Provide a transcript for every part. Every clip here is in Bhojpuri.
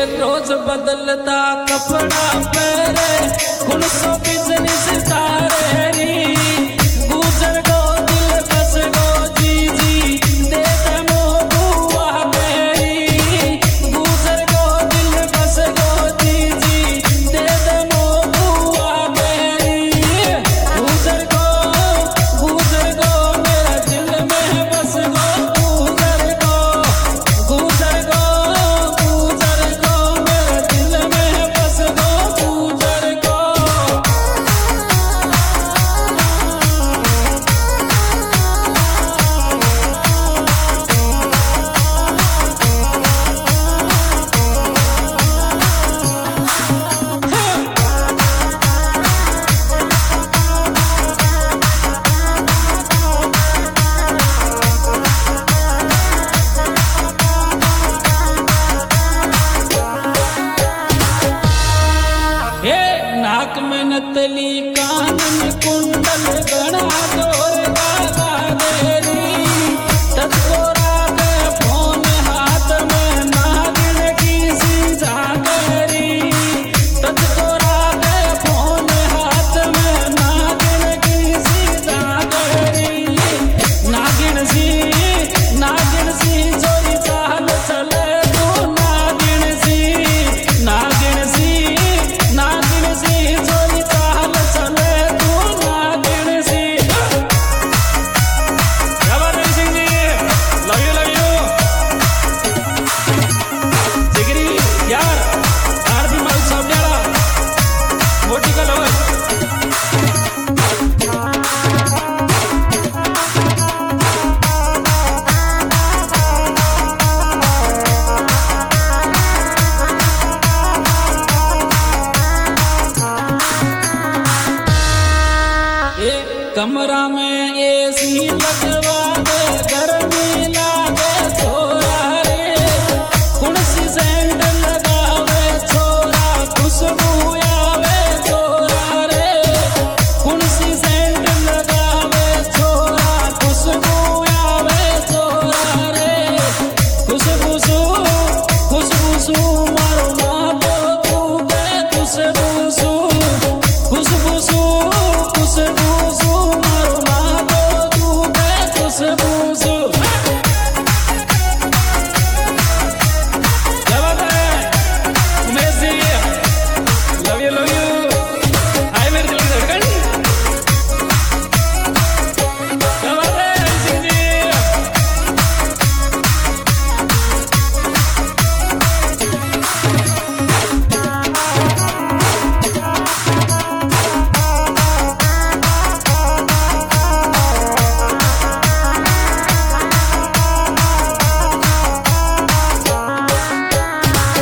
रोज बदलता कपड़ा पहरे सो बिजनेस तारे गुजर गो दिल बस गो जी दे दमो दुआ मेरी गुजर गो दिल बस गो जी दे दमो दुआ मेरी गुजर गो मेरा दिल में बस गो गुजर गो मेरा दिल में बस गो गुजर गो। नाक में नतली कान में कुंडल गणा जोर गाला देरी तत्कोरा के फोन हाथ में नागिन की सी जागरी तत्कोरा के फोन हाथ में नागिन की सी जागरी नागिन सी जोरी चाल चले तू नागिन सी जोरी चाल चले तू नागिन सी। जबरदस्त सिंह जी लव यू जिगरी यार आरती माल सामनेला मोटी का लवर कमरा में एसी लगवा दे गर्मी लागे छोरा रे कुणसी सेंट लगावे छोरा खुशबू आवे छोरा रे कुणसी सेंट लगावे छोरा खुशबू आवे छोरा रे खुशबू सू मारो मातो तू के खुशबू सू मारो मातो तू के खुशबू सू। Umesh ji love you hi मेरे दिल की धड़कन सिंह जी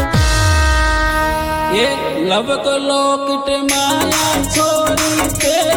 लव को लोकट माया छोरी तेरी